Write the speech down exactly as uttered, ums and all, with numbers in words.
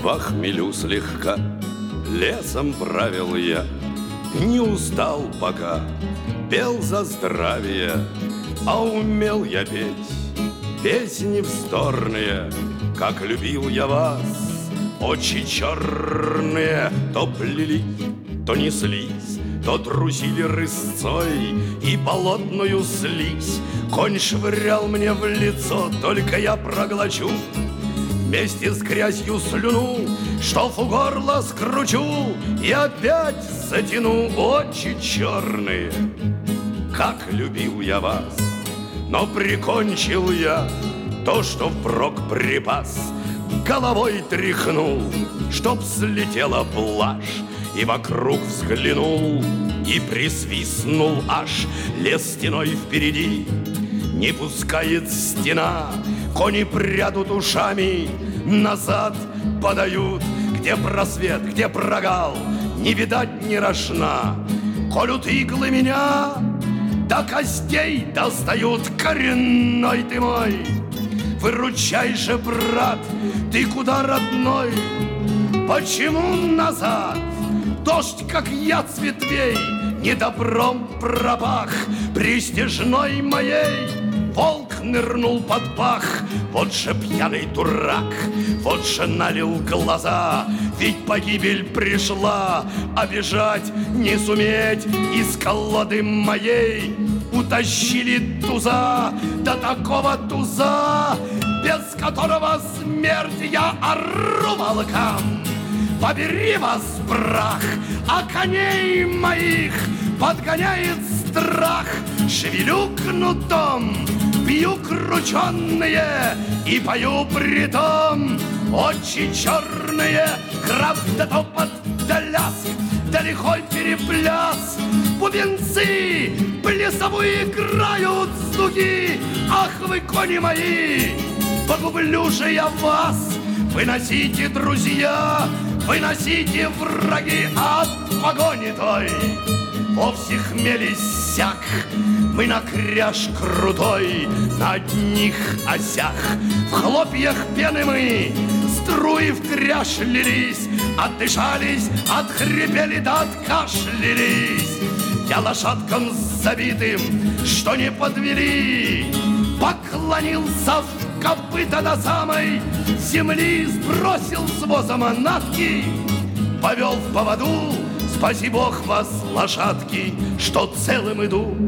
во хмелю слегка лесом правил я, не устал пока, пел за здравие, а умел я петь песни вздорные, как любил я вас, очи черные, то плели, то неслись, то трусили рысцой и болотную слизь. Конь швырял мне в лицо, только я проглочу вместе с грязью слюну, штоф у горла скручу и опять затяну. Очи черные, как любил я вас, но прикончил я то, что впрок припас. Головой тряхнул, чтоб слетела блажь, и вокруг взглянул и присвистнул аж. Лес стеной впереди не пускает стена, кони прядут ушами, назад подают. Где просвет, где прогал, не видать ни рожна. Колют иглы меня, до костей достают. Коренной ты мой, выручай же, брат, ты куда, родной? Почему назад? Дождь, как яд с ветвей, недобром пропах. Престижной моей волк нырнул под пах. Вот же пьяный дурак, вот же налил глаза. Ведь погибель пришла, а бежать не суметь. Из колоды моей утащили туза, до такого туза, без которого смерть. Я ору волкам: побери вас, прах, а коней моих подгоняет страх. Шевелю кнутом, бью крученные и пою притом. Очи черные, краб да топот да ляск, да лихой перепляс. Бубенцы плясовую играют слуги. Ах вы, кони мои, погублю же я вас. Выносите, друзья, выносите, враги, от погони той вовсе хмель иссяк. Мы на кряж крутой, на одних осях, в хлопьях пены мы, струи в кряж лились. Отдышались, отхрипели да откашлялись. Я лошадкам забитым, что не подвели, поклонился в копыта до самой земли, сбросил с воза манатки, повел в поводу. Спаси Бог вас, лошадки, что целым иду.